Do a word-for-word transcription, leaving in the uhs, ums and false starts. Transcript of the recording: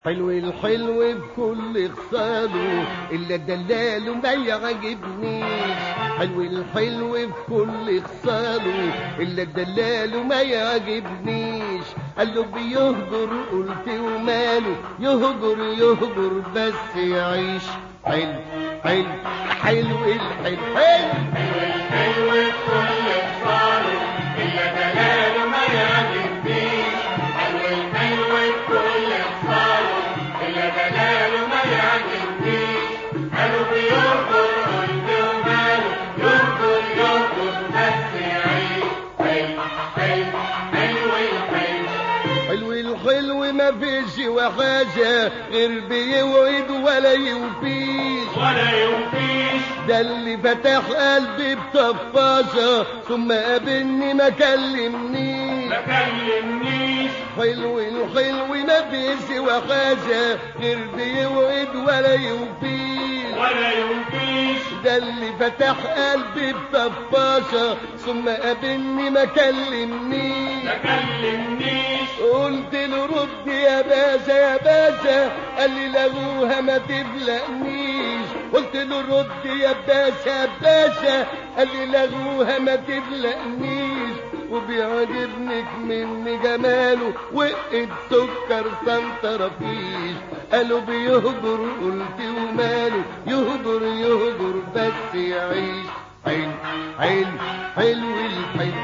حلو الحلو بكل خصاله إلا دلاله ما يعجبنيش. حلو الحلو بكل خصاله إلا دلاله ما يعجبنيش. قاله بيهجر قلت وماله يهجر يهجر بس يعيش. حلو حلو حلو الحلو حلو حلو الحلو بكل خصاله إلا دلاله ما يعجبنيش. حلو الحلو بكل خصاله إلا دلاله ما يعجبنيش. قالوا بيهجر قلت وماله يهجر يهجر بس يعيش. حلو حلو حلو الحلو حلو الحلو ما فيش وحاجة غير بيوعد ولا يوفيش ولا يوفيش. ده اللي فتح قلبي بطفاشة ثم قابلني ما كلمنيش ما كلمنيش. حلو الحلو ما فيش وحاجة غير بيوعد ولا يوفيش ولا يوفيش. ده اللي فتح قلبي بطفاشة ثم قابلني ما كلمنيش ما كلمنيش. قلت له رد يا باشا يا باشا قال لي لغوها ما تبلقنيش. قلت له رد يا باشا يا باشا قال لي لغوها ما تبلقنيش. وبيعجبنك من جماله وقت سكر سنتر فيش. قالوا بيهجر قلت وماله يهجر يهجر بس يعيش. حلو حلو حلو الحلو